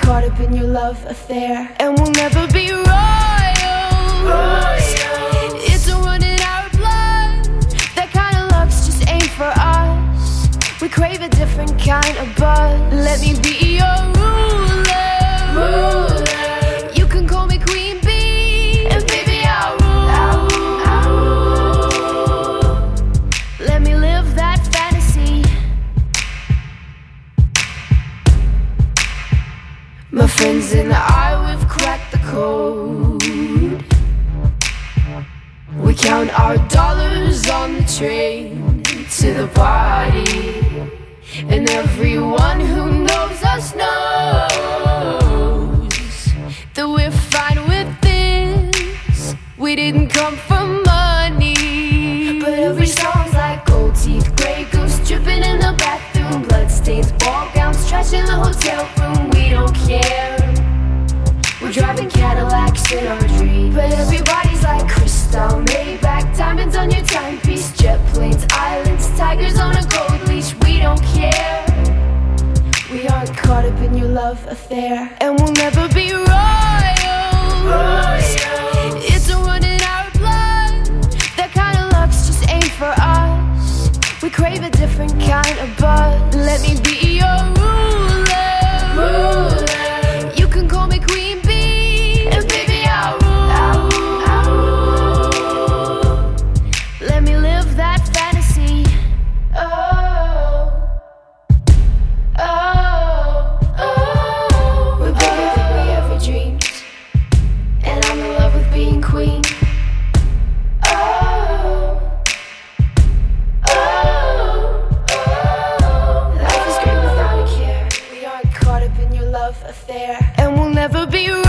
caught up in your love affair, and we'll never be royals. It don't run in our blood. That kind of luck's just ain't for us. We crave a different kind of buzz. Let me be your ruler. You can call me Queen Bee, and baby I'll rule. Let me live that fantasy. My friends and I, we've cracked the code. We count our dollars on the train to the party, and everyone who knows us knows that we're fine with this. We didn't come for money, but every song's like gold teeth, grey goose dripping in the bathroom, bloodstains, ball gowns, trash in the hotel room. We don't care. We're driving Cadillacs in our dreams, but everybody's like crystal, Maybach, diamonds on your timepiece, jet planes, islands, tigers on a gold leash. We don't care. We aren't caught up in your love affair, and we'll never be royals. It don't run in our blood. That kind of luck's just ain't for us. We crave a different kind of buzz. Let me be your ruler. You can call me Queen Bee, and baby I'll rule. Let me live that fantasy. Oh, oh, oh. We're bigger than we ever dreamed, and I'm in love with being queen. Oh, oh, oh. Life is great without a care. We aren't caught up in your love affair, and we'll never be royals.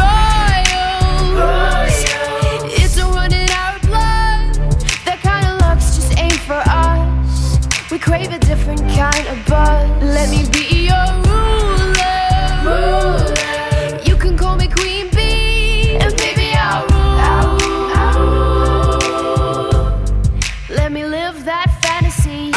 It don't run in our blood. That kind of luck's just ain't for us. We crave a different kind of buzz. Let me be your ruler. You can call me Queen Bee, and baby I'll rule. Let me live that fantasy.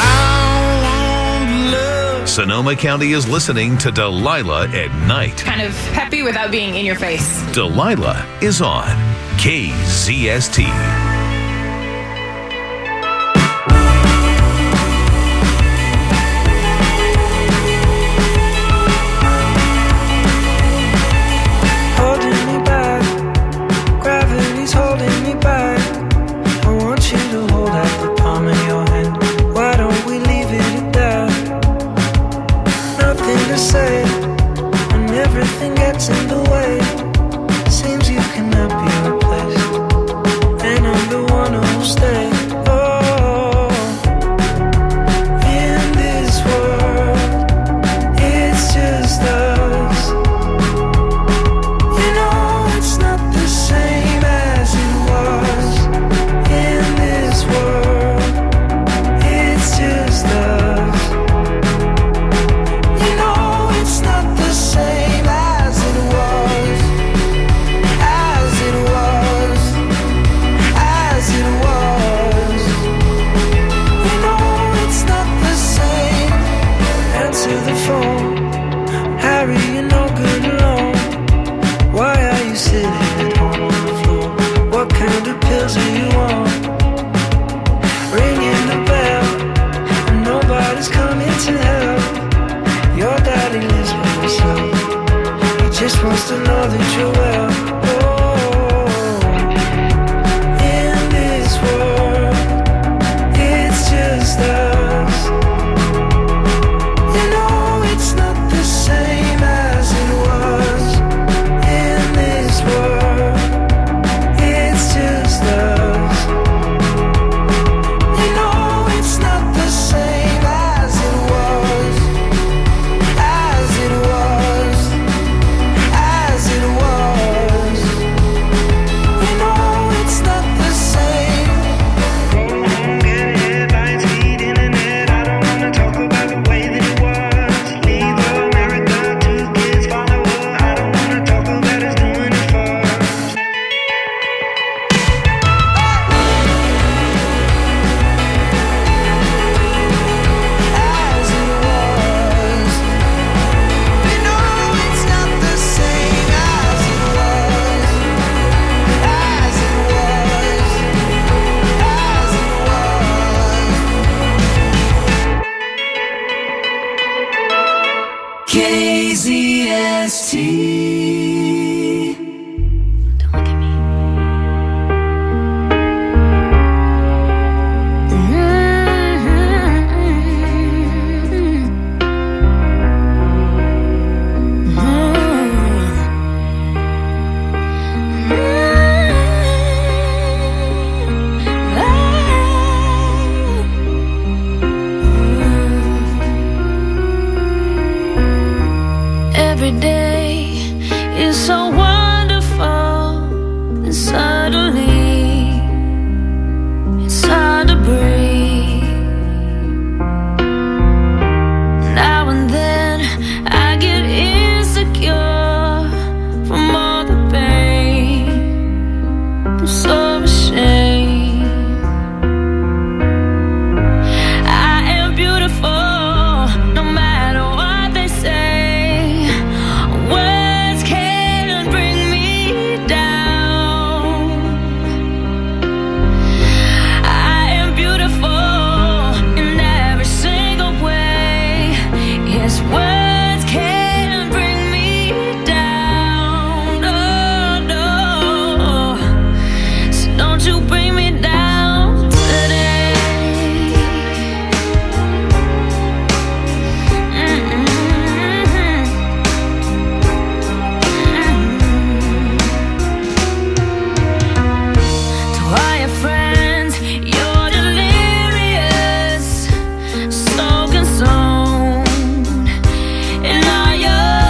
Sonoma County is listening to Delilah at night. Kind of peppy without being in your face. Delilah is on KZST. Holding me back, gravity's holding me back. I want you to hold out the palm of your hand. Why don't we leave it at that? Nothing to say, and everything gets in the way. Seems you cannot be replaced, and I'm Don't look at me. Every day is so wonderful, and suddenly it's hard to breathe. Now and then I get insecure from all the pain. I'm so ashamed. I am beautiful, no matter what they say. Words can't bring me down. I am beautiful in every single way. Yes, words can't bring me down. Oh no, so don't you bring me down today. To all your friends, you're delirious, so consumed in all your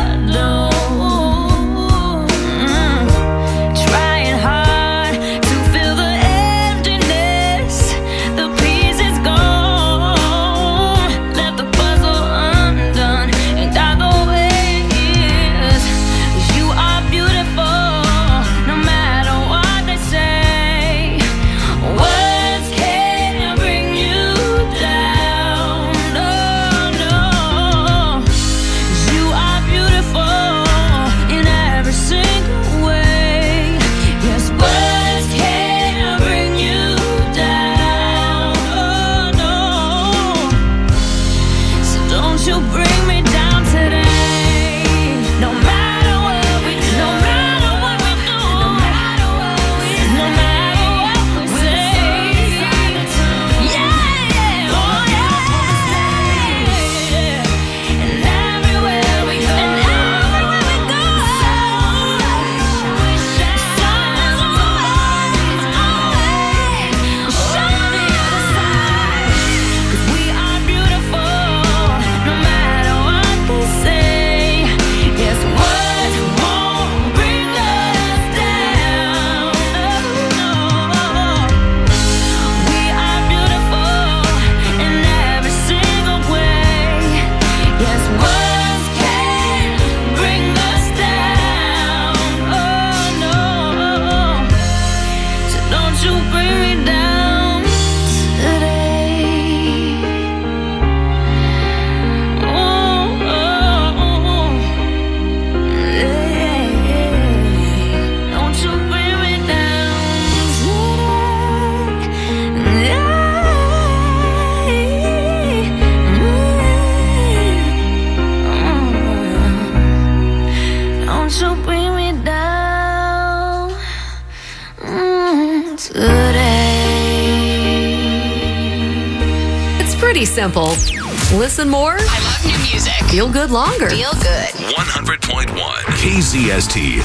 doom. Trying hard to fill the emptiness, the piece is gone. Left the puzzle undone and died the way it is. 'Cause you are beautiful, no matter what they say. Words can't bring you down. No, no. 'Cause you are beautiful in every single way. Yes, words can't bring you down. Oh no. So don't you bring me down today. No matter what we do, no matter what we do, no matter what we say, no matter what we say. Yeah, yeah, oh yeah. And everywhere we go, and everywhere we go, sun is always, always on the other side. 'Cause we are beautiful, no matter what they say. Yes, words won't bring us down. No, we are beautiful in every single way. Yes, words can't bring us down. Oh no, so don't you bring me down today. Oh, yeah. Don't you bring me down today. Don't you bring me down today. It's pretty simple. Listen more, I love new music. feel good longer. Feel good. 100.1 KZST.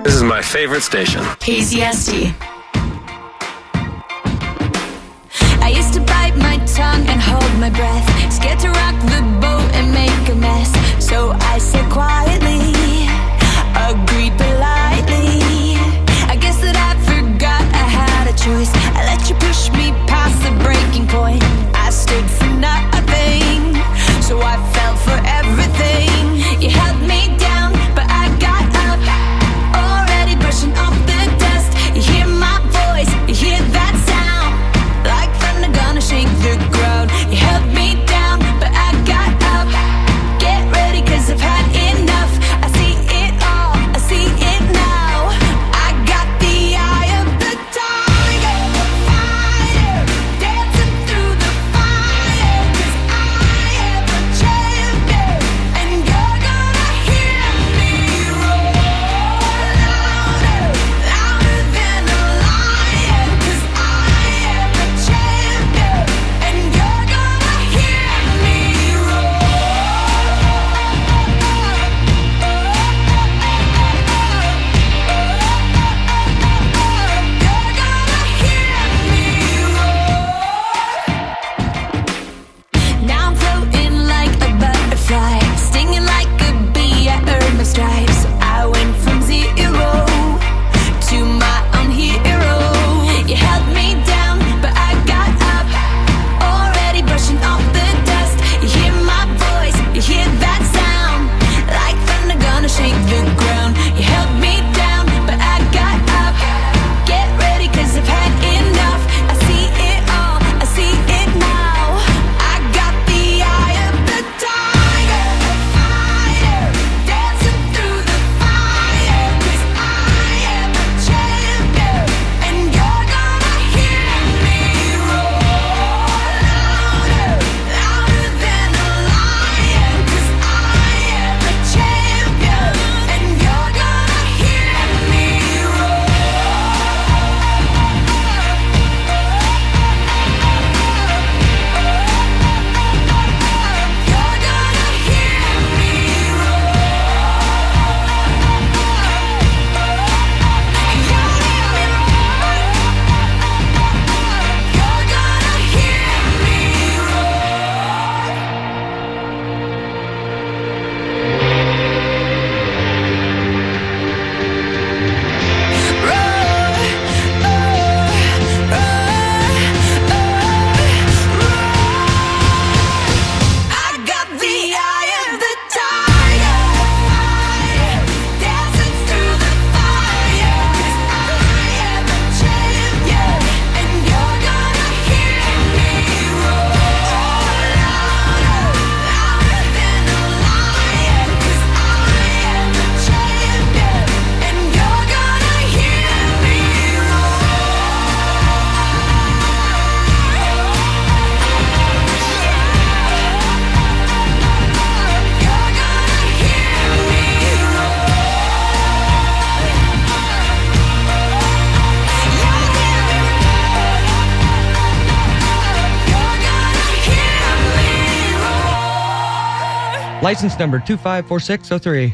This is my favorite station. KZST. I used to bite my tongue and hold my breath, scared to rock the boat and make a mess. So I said quietly, agreed politely. I guess that I forgot I had a choice. I let you push me past the breaking point. I stood for nothing, so I fell for everything. You held me down, but I got up, already brushing off the dust. You hear my voice, you hear that sound, like thunder gonna shake the ground. You held me down, but I got up. Get ready, 'cause I've had enough. I see it all, I see it now. I got the eye of the tiger, fire, dancing through the fire. 'Cause I am a champion, and you're gonna hear me roar louder, louder than a lion. 'Cause I am a champion, and you're gonna hear me Now I'm floating like a butterfly, stinging like a bee. I earned my stripes. I went from zero to my own hero. You held me down, but I got up, already brushing off the dust. You hear my voice, you hear that sound, like thunder gonna shake the ground. You held me down, but I got up. Get ready, 'cause I've had enough. I see it all, I see it now. I got the eye of the tiger, fire, dancing through the fire. 'Cause I am a champion, and you're gonna hear me roar louder, louder than a lion. 'Cause I am a champion, and you're gonna hear me roar. You're gonna hear me I got the eye of the tiger, fire, dancing through the fire. 'Cause I am a champion, and you're gonna hear me roar louder, louder than a lion. 'Cause I am a champion, and you're gonna hear me License number 254603.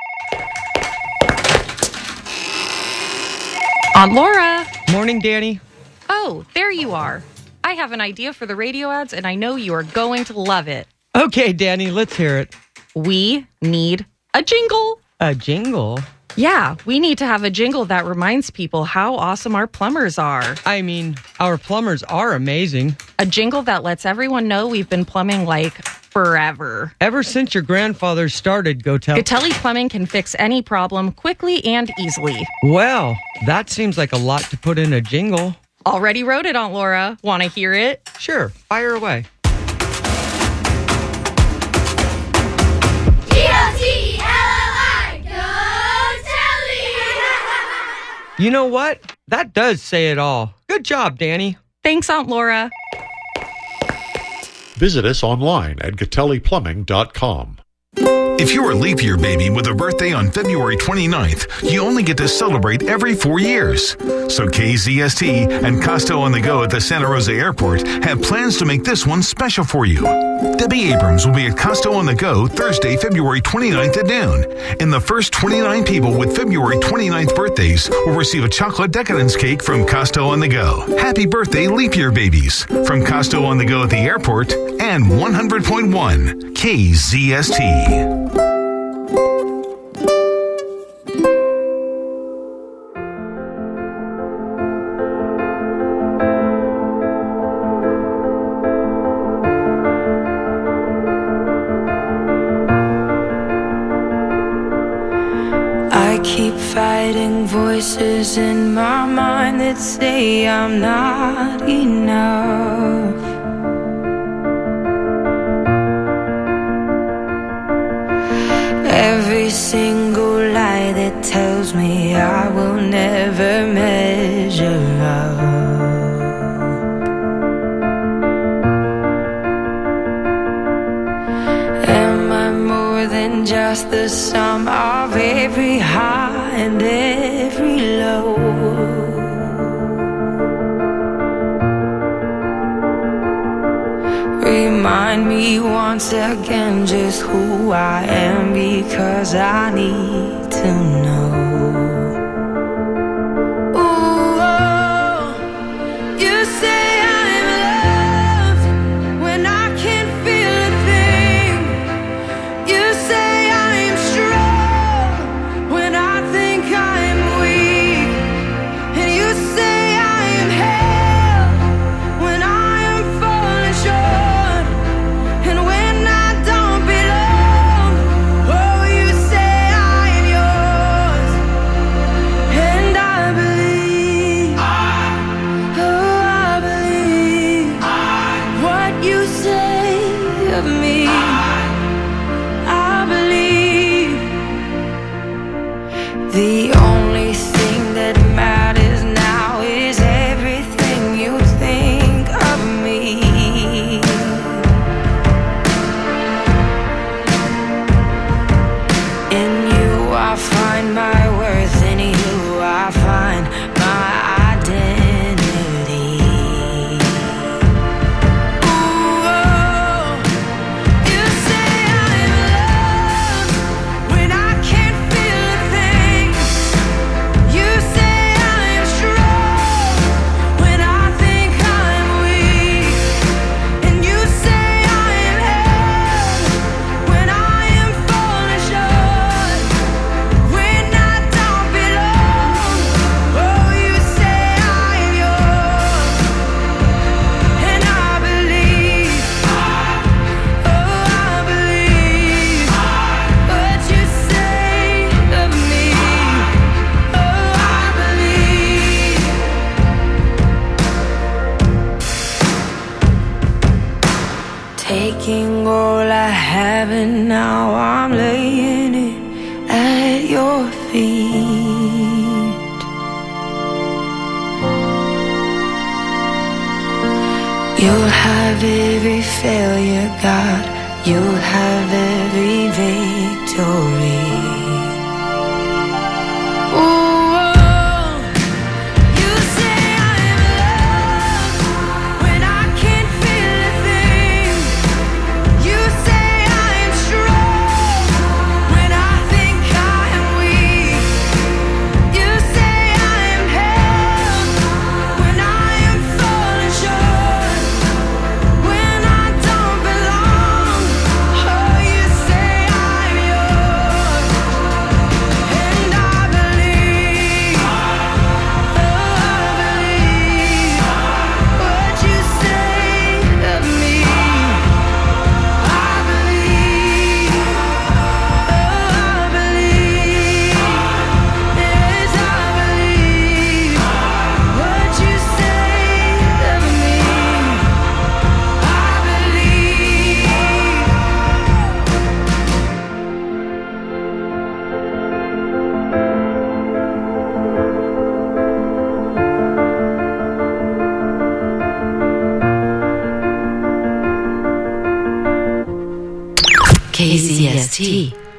Aunt Laura. Morning, Danny. Oh, there you are. I have an idea for the radio ads, and I know you are going to love it. Okay, Danny, let's hear it. We need a jingle. A jingle? Yeah, we need to have a jingle that reminds people how awesome our plumbers are. I mean, our plumbers are amazing. A jingle that lets everyone know we've been plumbing like forever. Ever since your grandfather started, Gatelli Plumbing can fix any problem quickly and easily. Well, that seems like a lot to put in a jingle. Already wrote it, Aunt Laura. Want to hear it? Sure, fire away. G-O-T-L-L-I, go You know what? That does say it all. Good job, Danny. Thanks, Aunt Laura. Visit us online at GatelliPlumbing.com. If you're a leap year baby with a birthday on February 29th, you only get to celebrate every 4 years. So KZST and Costo on the Go at the Santa Rosa Airport have plans to make this one special for you. Debbie Abrams will be at Costo on the Go Thursday, February 29th at noon. And the first 29 people with February 29th birthdays will receive a chocolate decadence cake from Costo on the Go. Happy birthday, leap year babies. From Costo on the Go at the airport and 100.1 KZST. I keep fighting voices in my mind that say I'm not enough. Every single lie that tells me I will never measure up. Am I more than just the sum of every high and every low? Remind me once again just who I am, because I need to know. Ooh, oh, you say I'm loved when I can't feel a thing. You say I'm strong when I think I'm weak. And you say I am held when I am falling short. And when I don't belong, oh, you say I am yours. And I believe, oh, I believe what you say of me. I believe the only thing that matters now is everything you think of me. In you I find my worth, in you I find my identity. Ooh, oh, you say I'm loved when I can't feel a thing. You say I'm strong when I think I'm weak. And you say I am held when I am falling short. When I don't belong, oh, you say I am yours. And I believe, oh, I believe what you say of me. Oh, I believe. Taking all I have and now I'm laying it at your feet. You'll have every failure, God. You'll have every victory. Ooh, oh, you say I'm loved when I can't feel a thing. You say I'm strong when I think I am weak. You say I am held when I am falling short. When I don't belong, oh, you say I'm yours. And I believe, oh, I believe what you say of me. I believe, oh, I believe, yes, I believe what you say of me. I believe. KZST.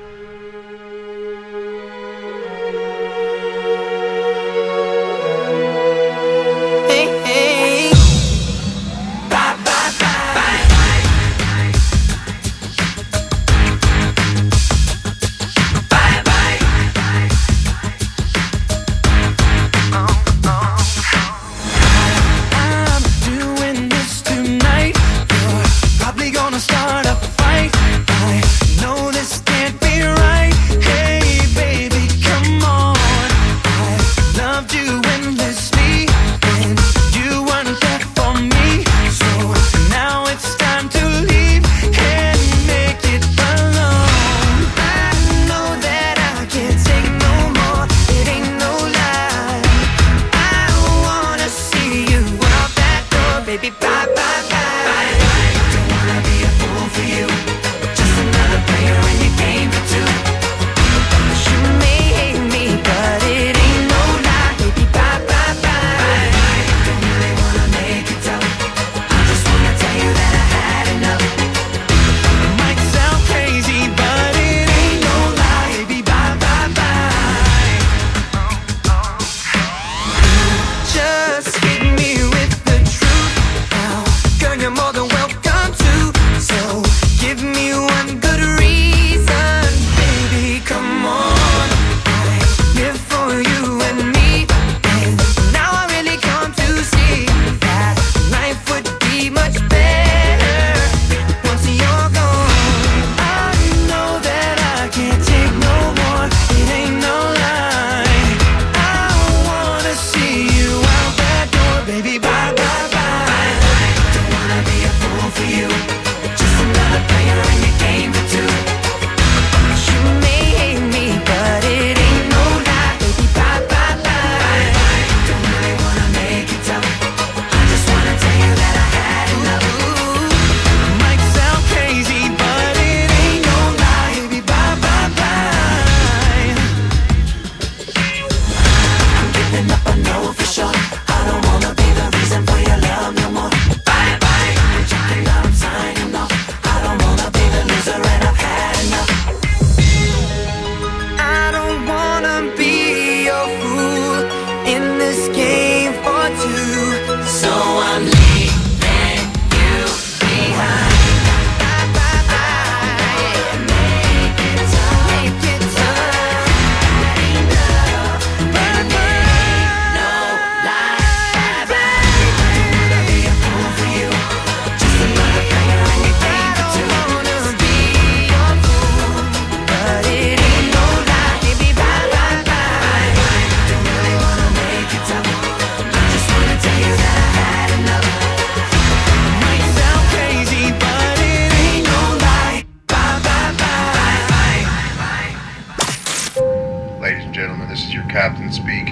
captain speak.